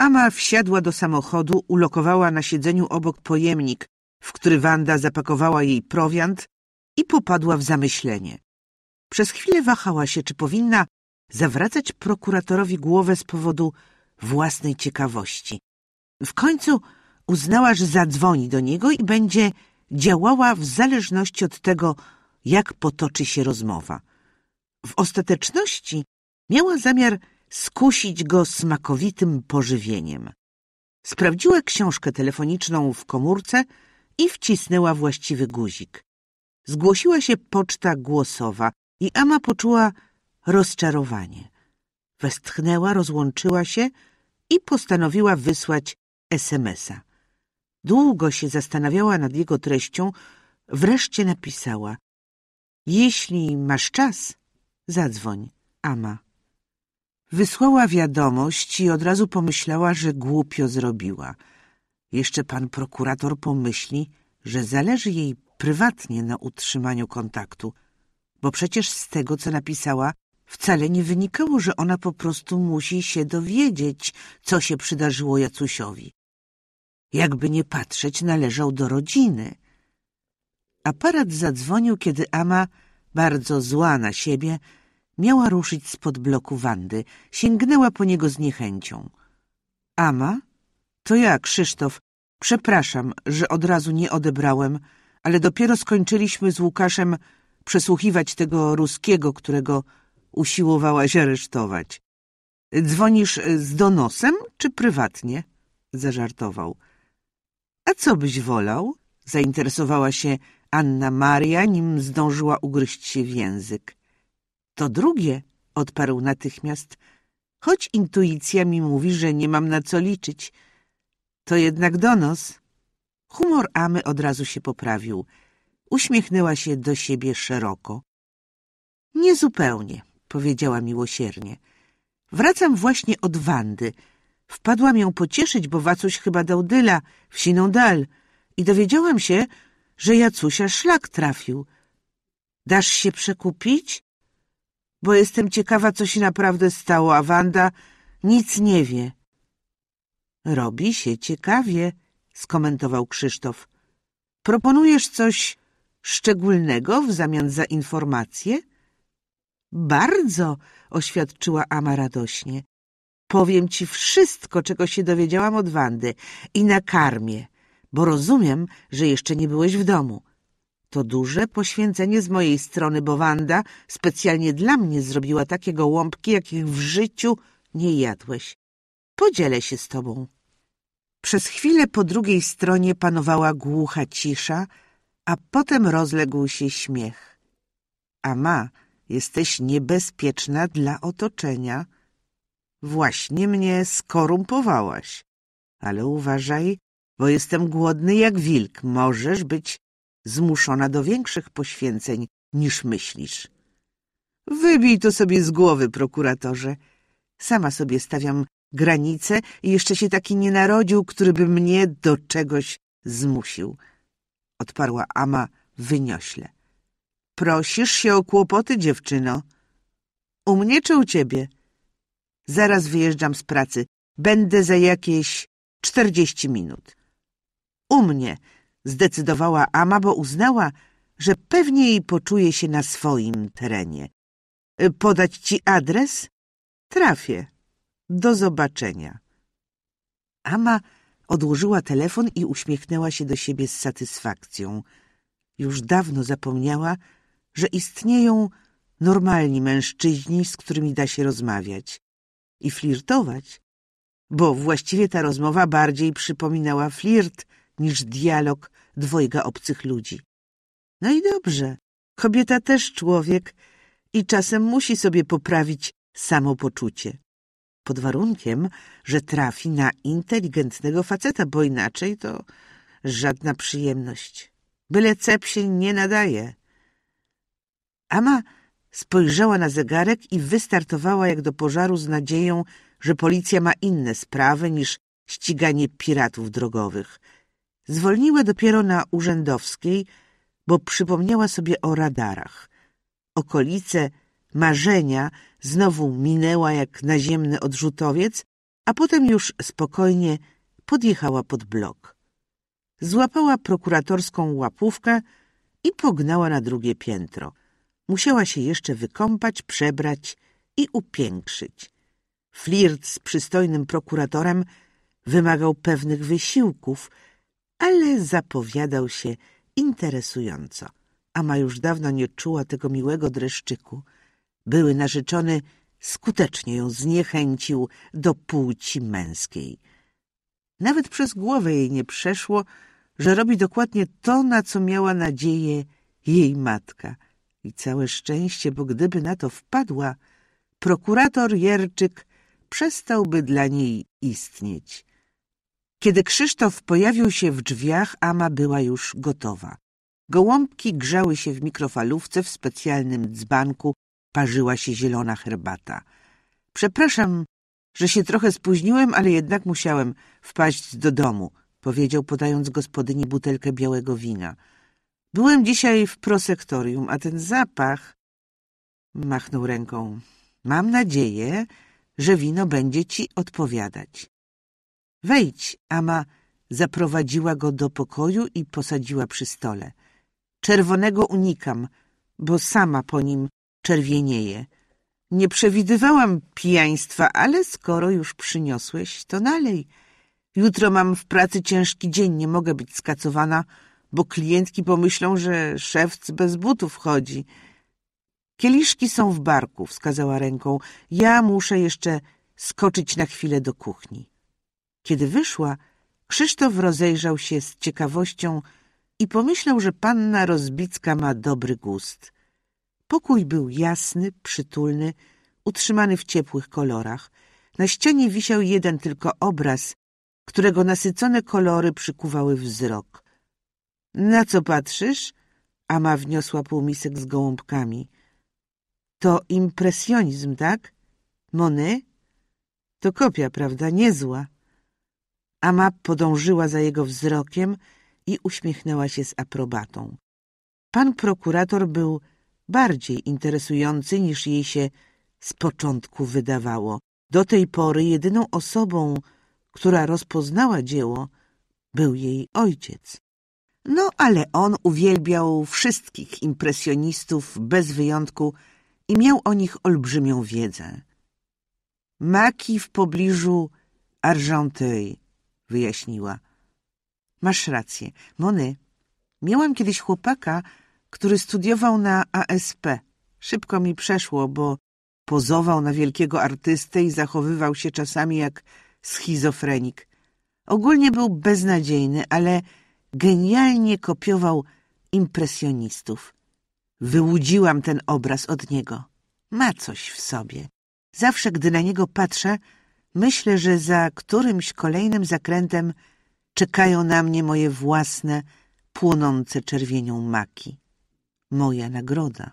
Ama wsiadła do samochodu, ulokowała na siedzeniu obok pojemnik, w który Wanda zapakowała jej prowiant i popadła w zamyślenie. Przez chwilę wahała się, czy powinna zawracać prokuratorowi głowę z powodu własnej ciekawości. W końcu uznała, że zadzwoni do niego i będzie działała w zależności od tego, jak potoczy się rozmowa. W ostateczności miała zamiar skusić go smakowitym pożywieniem. Sprawdziła książkę telefoniczną w komórce i wcisnęła właściwy guzik. Zgłosiła się poczta głosowa i Ama poczuła rozczarowanie. Westchnęła, rozłączyła się i postanowiła wysłać SMS-a. Długo się zastanawiała nad jego treścią, wreszcie napisała: jeśli masz czas, zadzwoń, Ama. Wysłała wiadomość i od razu pomyślała, że głupio zrobiła. Jeszcze pan prokurator pomyśli, że zależy jej prywatnie na utrzymaniu kontaktu, bo przecież z tego, co napisała, wcale nie wynikało, że ona po prostu musi się dowiedzieć, co się przydarzyło Jacusiowi. Jakby nie patrzeć, należał do rodziny. Aparat zadzwonił, kiedy Ama, bardzo zła na siebie, miała ruszyć spod bloku Wandy. Sięgnęła po niego z niechęcią. Ama? To ja, Krzysztof. Przepraszam, że od razu nie odebrałem, ale dopiero skończyliśmy z Łukaszem przesłuchiwać tego ruskiego, którego usiłowałaś aresztować. Dzwonisz z donosem, czy prywatnie? Zażartował. A co byś wolał? Zainteresowała się Anna Maria, nim zdążyła ugryźć się w język. To drugie, odparł natychmiast, choć intuicja mi mówi, że nie mam na co liczyć. To jednak donos. Humor Amy od razu się poprawił. Uśmiechnęła się do siebie szeroko. Niezupełnie, powiedziała miłosiernie. Wracam właśnie od Wandy. Wpadłam ją pocieszyć, bo Wacuś chyba dał dyla w siną dal i dowiedziałam się, że Jacusia szlak trafił. Dasz się przekupić? Bo jestem ciekawa, co się naprawdę stało, a Wanda nic nie wie. Robi się ciekawie, skomentował Krzysztof. Proponujesz coś szczególnego w zamian za informację? Bardzo, oświadczyła Ama radośnie. Powiem ci wszystko, czego się dowiedziałam od Wandy i nakarmię, bo rozumiem, że jeszcze nie byłeś w domu. To duże poświęcenie z mojej strony, bo Wanda specjalnie dla mnie zrobiła takie gołąbki, jakich w życiu nie jadłeś. Podzielę się z tobą. Przez chwilę po drugiej stronie panowała głucha cisza, a potem rozległ się śmiech. Ama, jesteś niebezpieczna dla otoczenia. Właśnie mnie skorumpowałaś. Ale uważaj, bo jestem głodny jak wilk. Możesz być zmuszona do większych poświęceń niż myślisz. Wybij to sobie z głowy, prokuratorze. Sama sobie stawiam granice i jeszcze się taki nie narodził, który by mnie do czegoś zmusił. Odparła Ama wyniośle. Prosisz się o kłopoty, dziewczyno? U mnie czy u ciebie? Zaraz wyjeżdżam z pracy. Będę za jakieś 40 minut. U mnie, zdecydowała Ama, bo uznała, że pewnie jej poczuje się na swoim terenie. Podać ci adres? Trafię. Do zobaczenia. Ama odłożyła telefon i uśmiechnęła się do siebie z satysfakcją. Już dawno zapomniała, że istnieją normalni mężczyźni, z którymi da się rozmawiać i flirtować, bo właściwie ta rozmowa bardziej przypominała flirt niż dialog dwojga obcych ludzi. No i dobrze, kobieta też człowiek i czasem musi sobie poprawić samopoczucie. Pod warunkiem, że trafi na inteligentnego faceta, bo inaczej to żadna przyjemność. Byle cep się nie nadaje. Ama spojrzała na zegarek i wystartowała jak do pożaru z nadzieją, że policja ma inne sprawy niż ściganie piratów drogowych. Zwolniła dopiero na Urzędowskiej, bo przypomniała sobie o radarach. Okolice Marzenia znowu minęła jak naziemny odrzutowiec a potem już spokojnie podjechała pod blok. Złapała prokuratorską łapówkę i pognała na drugie piętro. Musiała się jeszcze wykąpać, przebrać i upiększyć. Flirt z przystojnym prokuratorem wymagał pewnych wysiłków, ale zapowiadał się interesująco. Ama już dawno nie czuła tego miłego dreszczyku. Były narzeczony skutecznie ją zniechęcił do płci męskiej. Nawet przez głowę jej nie przeszło, że robi dokładnie to, na co miała nadzieję jej matka. I całe szczęście, bo gdyby na to wpadła, prokurator Jerczyk przestałby dla niej istnieć. Kiedy Krzysztof pojawił się w drzwiach, Ama była już gotowa. Gołąbki grzały się w mikrofalówce, w specjalnym dzbanku parzyła się zielona herbata. Przepraszam, że się trochę spóźniłem, ale jednak musiałem wpaść do domu, powiedział, podając gospodyni butelkę białego wina. Byłem dzisiaj w prosektorium, a ten zapach... Machnął ręką. Mam nadzieję, że wino będzie ci odpowiadać. Wejdź, Ama zaprowadziła go do pokoju i posadziła przy stole. Czerwonego unikam, bo sama po nim czerwienieje. Nie przewidywałam pijaństwa, ale skoro już przyniosłeś, to nalej. Jutro mam w pracy ciężki dzień, nie mogę być skacowana, bo klientki pomyślą, że szewc bez butów chodzi. Kieliszki są w barku, wskazała ręką. Ja muszę jeszcze skoczyć na chwilę do kuchni. Kiedy wyszła, Krzysztof rozejrzał się z ciekawością i pomyślał, że panna Rozbicka ma dobry gust. Pokój był jasny, przytulny, utrzymany w ciepłych kolorach. Na ścianie wisiał jeden tylko obraz, którego nasycone kolory przykuwały wzrok. Na co patrzysz? Ama wniosła półmisek z gołąbkami. To impresjonizm, tak? Monet? To kopia, prawda? Niezła. Ama podążyła za jego wzrokiem i uśmiechnęła się z aprobatą. Pan prokurator był bardziej interesujący, niż jej się z początku wydawało. Do tej pory jedyną osobą, która rozpoznała dzieło, był jej ojciec. No, ale on uwielbiał wszystkich impresjonistów bez wyjątku i miał o nich olbrzymią wiedzę. Maki w pobliżu Argenteuil, wyjaśniła. Masz rację, Monet. Miałam kiedyś chłopaka, który studiował na ASP. Szybko mi przeszło, bo pozował na wielkiego artystę i zachowywał się czasami jak schizofrenik. Ogólnie był beznadziejny, ale genialnie kopiował impresjonistów. Wyłudziłam ten obraz od niego. Ma coś w sobie. Zawsze, gdy na niego patrzę, myślę, że za którymś kolejnym zakrętem czekają na mnie moje własne, płonące czerwienią maki. Moja nagroda.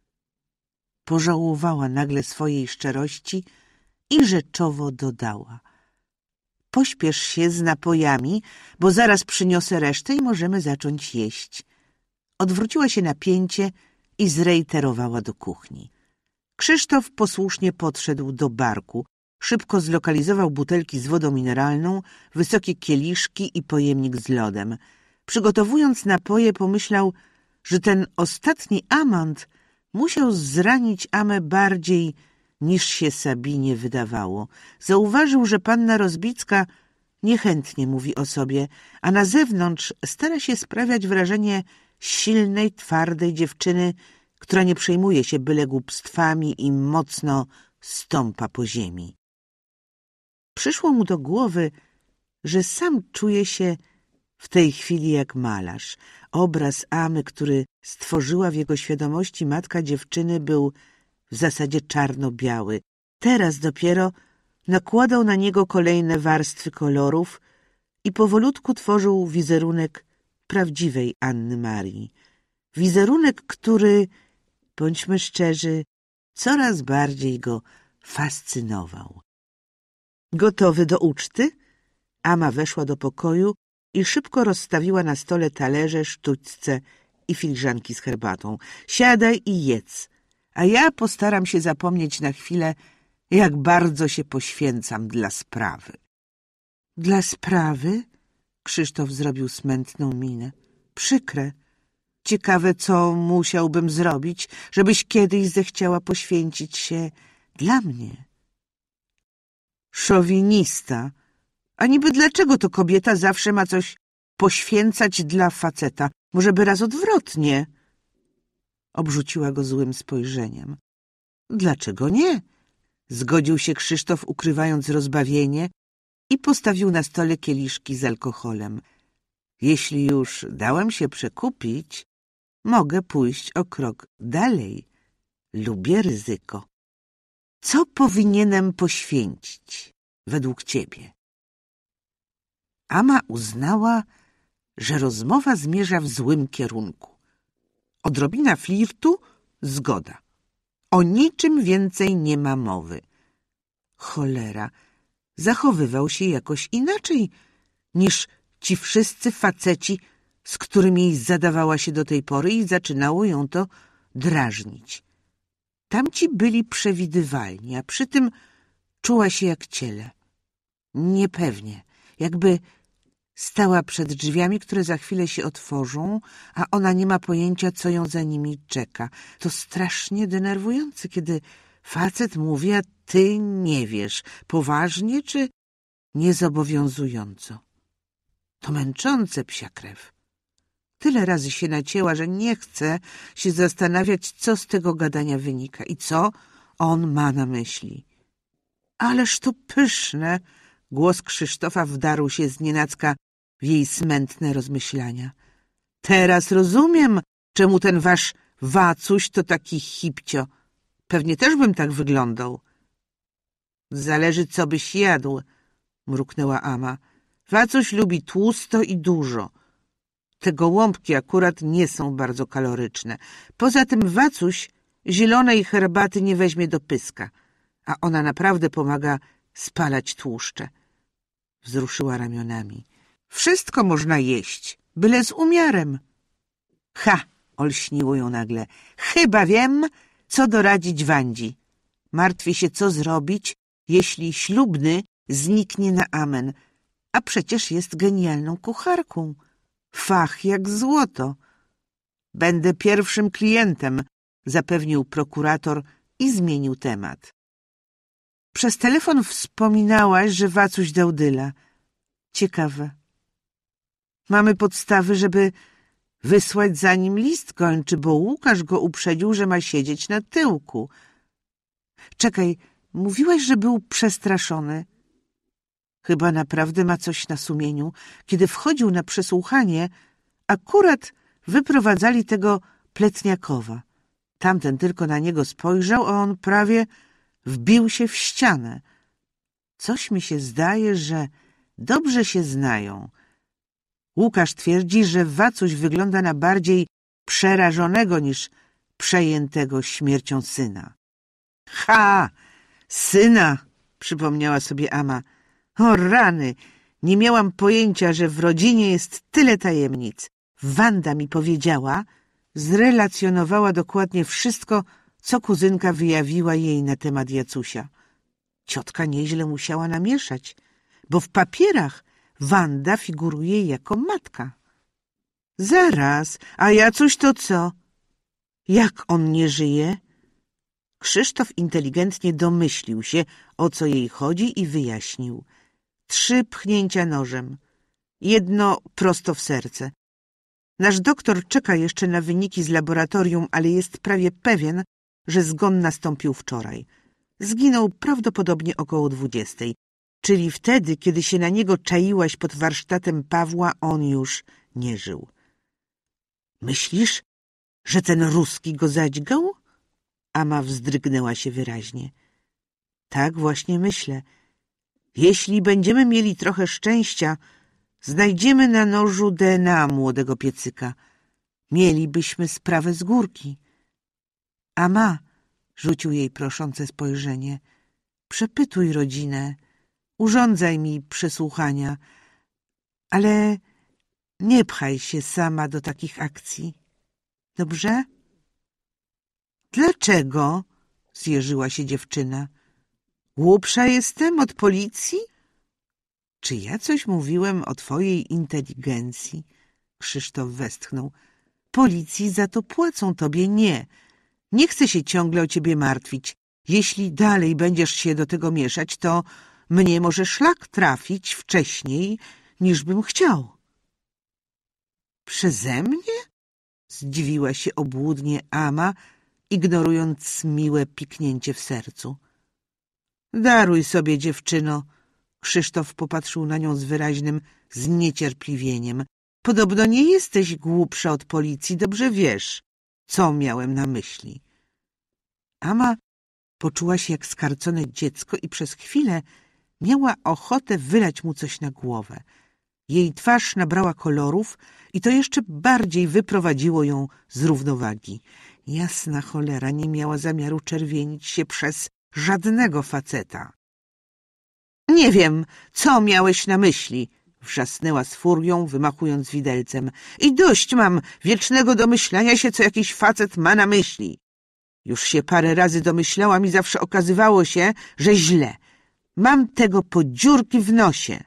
Pożałowała nagle swojej szczerości i rzeczowo dodała. Pośpiesz się z napojami, bo zaraz przyniosę resztę i możemy zacząć jeść. Odwróciła się na pięcie i zrejterowała do kuchni. Krzysztof posłusznie podszedł do barku. Szybko zlokalizował butelki z wodą mineralną, wysokie kieliszki i pojemnik z lodem. Przygotowując napoje, pomyślał, że ten ostatni amant musiał zranić Amę bardziej, niż się Sabinie wydawało. Zauważył, że panna Rozbicka niechętnie mówi o sobie, a na zewnątrz stara się sprawiać wrażenie silnej, twardej dziewczyny, która nie przejmuje się byle głupstwami i mocno stąpa po ziemi. Przyszło mu do głowy, że sam czuje się w tej chwili jak malarz. Obraz Amy, który stworzyła w jego świadomości matka dziewczyny, był w zasadzie czarno-biały. Teraz dopiero nakładał na niego kolejne warstwy kolorów i powolutku tworzył wizerunek prawdziwej Anny Marii. Wizerunek, który, bądźmy szczerzy, coraz bardziej go fascynował. Gotowy do uczty? Ama weszła do pokoju i szybko rozstawiła na stole talerze, sztućce i filiżanki z herbatą. Siadaj i jedz, a ja postaram się zapomnieć na chwilę, Jak bardzo się poświęcam dla sprawy. Dla sprawy? Krzysztof zrobił smętną minę. Przykre. Ciekawe, co musiałbym zrobić, żebyś kiedyś zechciała poświęcić się dla mnie. Szowinista. A niby dlaczego to kobieta zawsze ma coś poświęcać dla faceta? Może by raz odwrotnie? Obrzuciła go złym spojrzeniem. Dlaczego nie? Zgodził się Krzysztof, ukrywając rozbawienie, i postawił na stole kieliszki z alkoholem. Jeśli już dałem się przekupić, mogę pójść o krok dalej. Lubię ryzyko. Co powinienem poświęcić według ciebie? Ama uznała, że rozmowa zmierza w złym kierunku. Odrobina flirtu? Zgoda. O niczym więcej nie ma mowy. Cholera, zachowywał się jakoś inaczej niż ci wszyscy faceci, z którymi zadawała się do tej pory i zaczynało ją to drażnić. Tamci byli przewidywalni, a przy tym czuła się jak ciele. Niepewnie, jakby stała przed drzwiami, które za chwilę się otworzą, a ona nie ma pojęcia, co ją za nimi czeka. To strasznie denerwujące, kiedy facet mówi, a ty nie wiesz, poważnie czy niezobowiązująco. To męczące, psia krew. Tyle razy się nacięła, że nie chce się zastanawiać, co z tego gadania wynika i co on ma na myśli. Ależ to pyszne! Głos Krzysztofa wdarł się znienacka w jej smętne rozmyślania. Teraz rozumiem, czemu ten wasz Wacuś to taki hipcio. Pewnie też bym tak wyglądał. Zależy, co byś jadł, mruknęła Ama. Wacuś lubi tłusto i dużo. Te gołąbki akurat nie są bardzo kaloryczne. Poza tym Wacuś zielonej herbaty nie weźmie do pyska, a ona naprawdę pomaga spalać tłuszcze. Wzruszyła ramionami. Wszystko można jeść, byle z umiarem. Ha! Olśniło ją nagle. Chyba wiem, co doradzić Wandzi. Martwię się, co zrobić, jeśli ślubny zniknie na amen. A przecież jest genialną kucharką. Fach jak złoto. Będę pierwszym klientem, zapewnił prokurator i zmienił temat. Przez telefon wspominałaś, że Wacuś dał dyla. Ciekawe. Mamy podstawy, żeby wysłać za nim list gończy, bo Łukasz go uprzedził, że ma siedzieć na tyłku. Czekaj, mówiłaś, że był przestraszony. Chyba naprawdę ma coś na sumieniu. Kiedy wchodził na przesłuchanie, akurat wyprowadzali tego Pletniakowa. Tamten tylko na niego spojrzał, a on prawie wbił się w ścianę. Coś mi się zdaje, że dobrze się znają. Łukasz twierdzi, że Wacuś wygląda na bardziej przerażonego niż przejętego śmiercią syna. Ha! Syna! Przypomniała sobie Ama. O rany! Nie miałam pojęcia, że w rodzinie jest tyle tajemnic. Wanda mi powiedziała, zrelacjonowała dokładnie wszystko, co kuzynka wyjawiła jej na temat Jacusia. Ciotka nieźle musiała namieszać, bo w papierach Wanda figuruje jako matka. Zaraz, a Jacuś to co? Jak on nie żyje? Krzysztof inteligentnie domyślił się, o co jej chodzi i wyjaśnił. 3 pchnięcia nożem. Jedno prosto w serce. Nasz doktor czeka jeszcze na wyniki z laboratorium, ale jest prawie pewien, że zgon nastąpił wczoraj. Zginął prawdopodobnie około 20, czyli wtedy, kiedy się na niego czaiłaś pod warsztatem Pawła, on już nie żył. Myślisz, że ten Ruski go zadźgał? Ama wzdrygnęła się wyraźnie. Tak właśnie myślę. Jeśli będziemy mieli trochę szczęścia, znajdziemy na nożu DNA młodego piecyka. Mielibyśmy sprawę z górki. Ama, rzucił jej proszące spojrzenie, przepytuj rodzinę, urządzaj mi przesłuchania, ale nie pchaj się sama do takich akcji. Dobrze? Dlaczego? Zjeżyła się dziewczyna. Głupsza jestem od policji? Czy ja coś mówiłem o twojej inteligencji? Krzysztof westchnął. Policji za to płacą, tobie nie. Nie chcę się ciągle o ciebie martwić. Jeśli dalej będziesz się do tego mieszać, to mnie może szlak trafić wcześniej, niż bym chciał. Przeze mnie? Zdziwiła się obłudnie Ama, ignorując miłe piknięcie w sercu. Daruj sobie, dziewczyno. Krzysztof popatrzył na nią z wyraźnym zniecierpliwieniem. Podobno nie jesteś głupsza od policji, dobrze wiesz, co miałem na myśli. Ama poczuła się jak skarcone dziecko i przez chwilę miała ochotę wylać mu coś na głowę. Jej twarz nabrała kolorów i to jeszcze bardziej wyprowadziło ją z równowagi. Jasna cholera, nie miała zamiaru czerwienić się przez żadnego faceta. Nie wiem, co miałeś na myśli, wrzasnęła z furią, wymachując widelcem. I dość mam wiecznego domyślania się, co jakiś facet ma na myśli. Już się parę razy domyślałam i zawsze okazywało się, że źle. Mam tego po dziurki w nosie.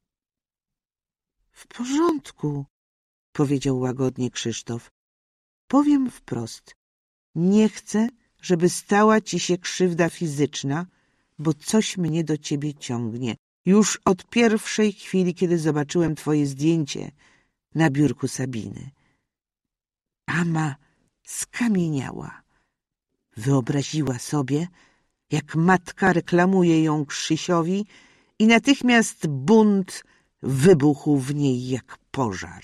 W porządku, powiedział łagodnie Krzysztof. Powiem wprost. Nie chcę, żeby stała ci się krzywda fizyczna, bo coś mnie do ciebie ciągnie. Już od pierwszej chwili, kiedy zobaczyłem twoje zdjęcie na biurku Sabiny. Ama skamieniała. Wyobraziła sobie, jak matka reklamuje ją Krzysiowi i natychmiast bunt wybuchł w niej jak pożar.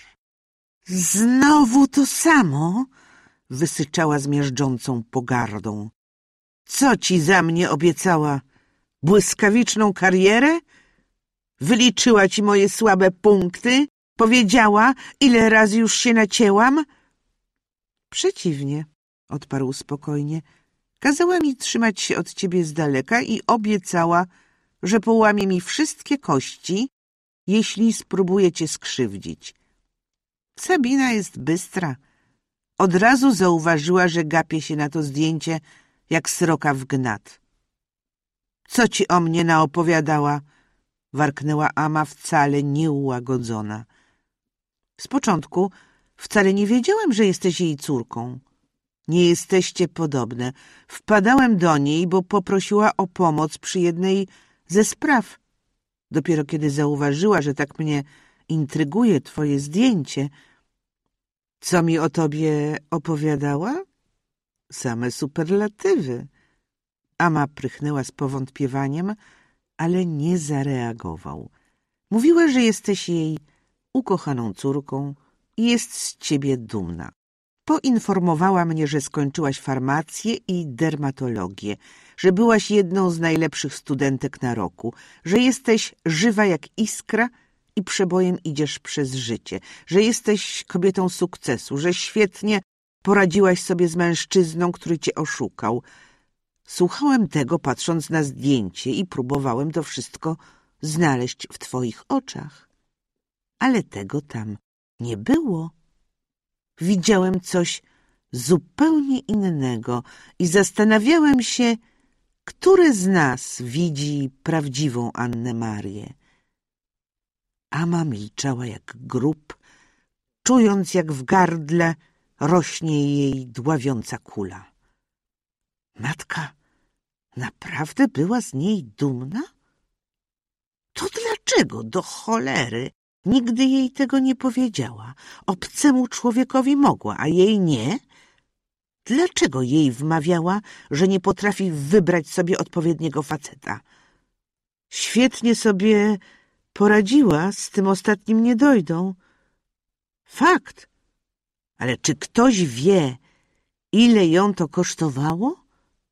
Znowu to samo? Wysyczała z miażdżącą pogardą. Co ci za mnie obiecała? Błyskawiczną karierę? Wyliczyła ci moje słabe punkty? Powiedziała, ile razy już się nacięłam? Przeciwnie, odparł spokojnie. Kazała mi trzymać się od ciebie z daleka i obiecała, że połamie mi wszystkie kości, jeśli spróbuję cię skrzywdzić. Sabina jest bystra. Od razu zauważyła, że gapię się na to zdjęcie jak sroka w gnat. Co ci o mnie naopowiadała? Warknęła Ama wcale nieułagodzona. Z początku wcale nie wiedziałem, że jesteś jej córką. Nie jesteście podobne. Wpadałem do niej, bo poprosiła o pomoc przy jednej ze spraw. Dopiero kiedy zauważyła, że tak mnie intryguje twoje zdjęcie. Co mi o tobie opowiadała? Same superlatywy. Ama prychnęła z powątpiewaniem, ale nie zareagował. Mówiła, że jesteś jej ukochaną córką i jest z ciebie dumna. Poinformowała mnie, że skończyłaś farmację i dermatologię, że byłaś jedną z najlepszych studentek na roku, że jesteś żywa jak iskra i przebojem idziesz przez życie, że jesteś kobietą sukcesu, że świetnie poradziłaś sobie z mężczyzną, który cię oszukał. Słuchałem tego, patrząc na zdjęcie i próbowałem to wszystko znaleźć w twoich oczach. Ale tego tam nie było. Widziałem coś zupełnie innego i zastanawiałem się, które z nas widzi prawdziwą Annę Marię. Ama milczała jak grób, czując, jak w gardle rośnie jej dławiąca kula. Matka naprawdę była z niej dumna? To dlaczego do cholery nigdy jej tego nie powiedziała? Obcemu człowiekowi mogła, a jej nie? Dlaczego jej wmawiała, że nie potrafi wybrać sobie odpowiedniego faceta? Świetnie sobie poradziła z tym ostatnim niedojdą. Fakt. Ale czy ktoś wie, ile ją to kosztowało?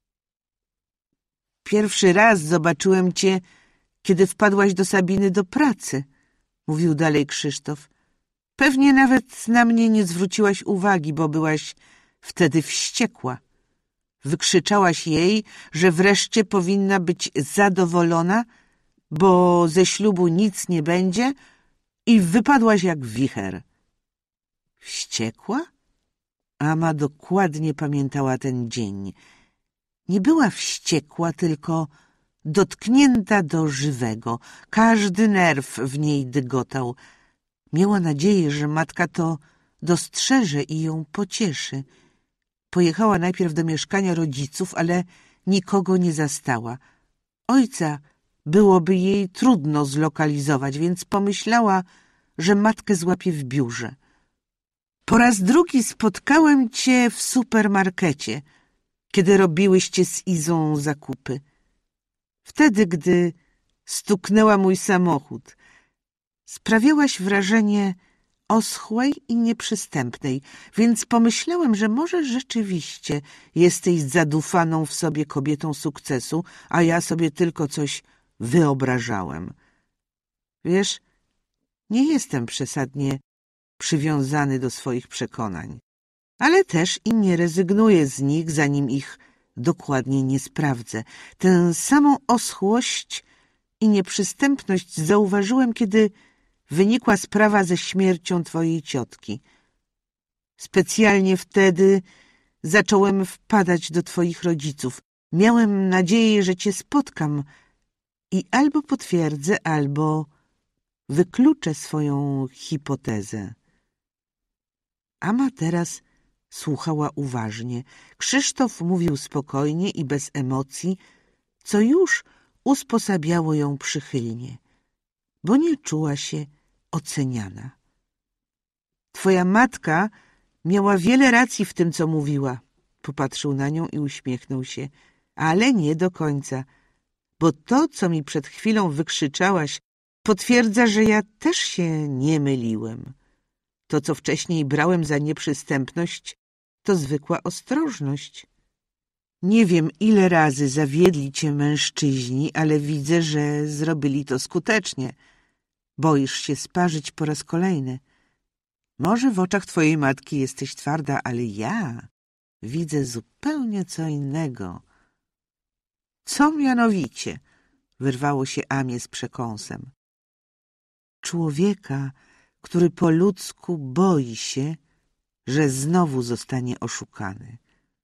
Pierwszy raz zobaczyłem cię, kiedy wpadłaś do Sabiny do pracy, mówił dalej Krzysztof. Pewnie nawet na mnie nie zwróciłaś uwagi, bo byłaś wtedy wściekła. Wykrzyczałaś jej, że wreszcie powinna być zadowolona, bo ze ślubu nic nie będzie i wypadłaś jak wicher. Wściekła? Ama dokładnie pamiętała ten dzień. Nie była wściekła, tylko dotknięta do żywego. Każdy nerw w niej dygotał. Miała nadzieję, że matka to dostrzeże i ją pocieszy. Pojechała najpierw do mieszkania rodziców, ale nikogo nie zastała. Ojca byłoby jej trudno zlokalizować, więc pomyślała, że matkę złapie w biurze. Po raz drugi spotkałem cię w supermarkecie, kiedy robiłyście z Izą zakupy. Wtedy, gdy stuknęła mój samochód. Sprawiałaś wrażenie oschłej i nieprzystępnej, więc pomyślałem, że może rzeczywiście jesteś zadufaną w sobie kobietą sukcesu, a ja sobie tylko coś wyobrażałem. Wiesz, nie jestem przesadnie przywiązany do swoich przekonań, ale też i nie rezygnuję z nich, zanim ich dokładnie nie sprawdzę. Tę samą oschłość i nieprzystępność zauważyłem, kiedy wynikła sprawa ze śmiercią twojej ciotki. Specjalnie wtedy zacząłem wpadać do twoich rodziców. Miałem nadzieję, że cię spotkam i albo potwierdzę, albo wykluczę swoją hipotezę. Ama teraz słuchała uważnie. Krzysztof mówił spokojnie i bez emocji, co już usposabiało ją przychylnie, bo nie czuła się oceniana. Twoja matka miała wiele racji w tym, co mówiła. Popatrzył na nią i uśmiechnął się. Ale nie do końca, bo to, co mi przed chwilą wykrzyczałaś, potwierdza, że ja też się nie myliłem. To, co wcześniej brałem za nieprzystępność, to zwykła ostrożność. Nie wiem, ile razy zawiedli cię mężczyźni, ale widzę, że zrobili to skutecznie. Boisz się sparzyć po raz kolejny. Może w oczach twojej matki jesteś twarda, ale ja widzę zupełnie co innego. Co mianowicie? Wyrwało się Amie z przekąsem. Człowieka, który po ludzku boi się, że znowu zostanie oszukany.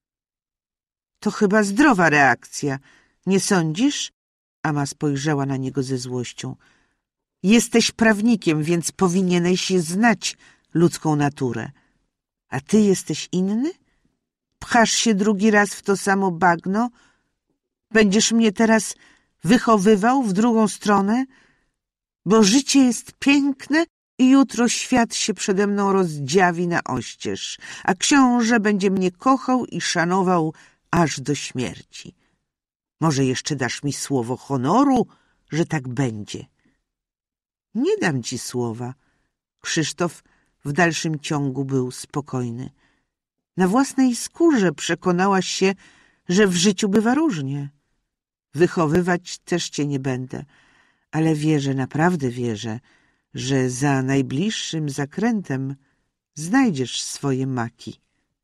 To chyba zdrowa reakcja, nie sądzisz? Ama spojrzała na niego ze złością. Jesteś prawnikiem, więc powinieneś znać ludzką naturę. A ty jesteś inny? Pchasz się drugi raz w to samo bagno? Będziesz mnie teraz wychowywał w drugą stronę? Bo życie jest piękne i jutro świat się przede mną rozdziawi na oścież, a książę będzie mnie kochał i szanował aż do śmierci. Może jeszcze dasz mi słowo honoru, że tak będzie? Nie dam ci słowa. Krzysztof w dalszym ciągu był spokojny. Na własnej skórze przekonałaś się, że w życiu bywa różnie. Wychowywać też cię nie będę, ale wierzę, naprawdę wierzę, że za najbliższym zakrętem znajdziesz swoje maki.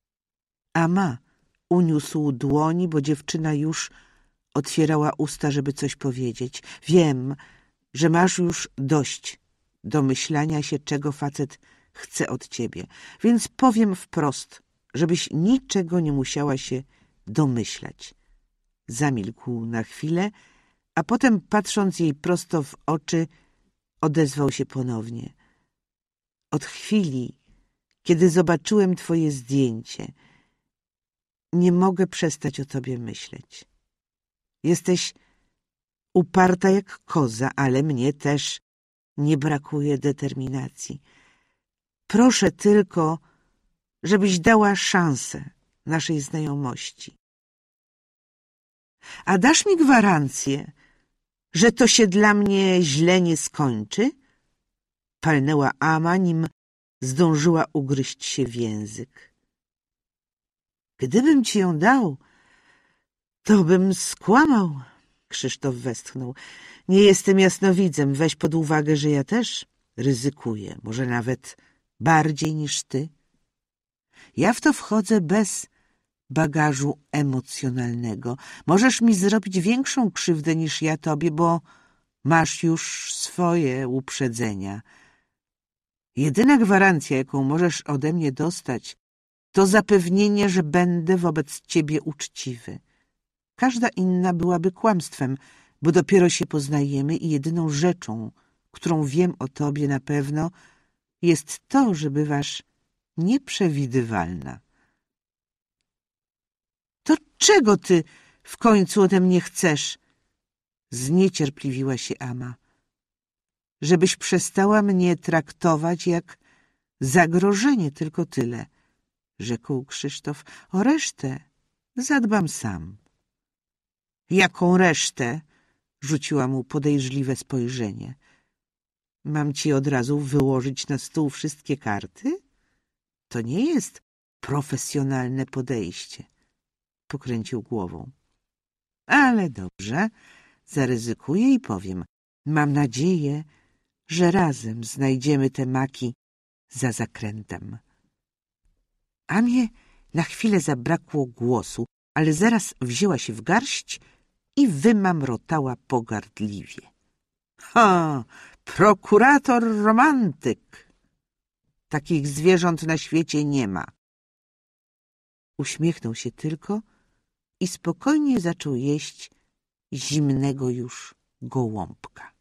Ama uniósł dłoni, bo dziewczyna już otwierała usta, żeby coś powiedzieć. Wiem, że masz już dość domyślania się, czego facet chce od ciebie, więc powiem wprost, żebyś niczego nie musiała się domyślać. Zamilkł na chwilę, a potem, patrząc jej prosto w oczy, odezwał się ponownie. Od chwili, kiedy zobaczyłem twoje zdjęcie, nie mogę przestać o tobie myśleć. Jesteś uparta jak koza, ale mnie też nie brakuje determinacji. Proszę tylko, żebyś dała szansę naszej znajomości. A dasz mi gwarancję, że to się dla mnie źle nie skończy? Palnęła Ama, nim zdążyła ugryźć się w język. Gdybym ci ją dał, to bym skłamał. Krzysztof westchnął. Nie jestem jasnowidzem. Weź pod uwagę, że ja też ryzykuję. Może nawet bardziej niż ty. Ja w to wchodzę bez bagażu emocjonalnego. Możesz mi zrobić większą krzywdę niż ja tobie, bo masz już swoje uprzedzenia. Jedyna gwarancja, jaką możesz ode mnie dostać, to zapewnienie, że będę wobec ciebie uczciwy. Każda inna byłaby kłamstwem, bo dopiero się poznajemy i jedyną rzeczą, którą wiem o tobie na pewno, jest to, że bywasz nieprzewidywalna. To czego ty w końcu ode mnie chcesz? Zniecierpliwiła się Ama. Żebyś przestała mnie traktować jak zagrożenie, tylko tyle, rzekł Krzysztof. O resztę zadbam sam. Jaką resztę? Rzuciła mu podejrzliwe spojrzenie. Mam ci od razu wyłożyć na stół wszystkie karty? To nie jest profesjonalne podejście. Pokręcił głową. Ale dobrze, zaryzykuję i powiem. Mam nadzieję, że razem znajdziemy te maki za zakrętem. Amie na chwilę zabrakło głosu, ale zaraz wzięła się w garść i wymamrotała pogardliwie. Ha! Prokurator romantyk! Takich zwierząt na świecie nie ma. Uśmiechnął się tylko i spokojnie zaczął jeść zimnego już gołąbka.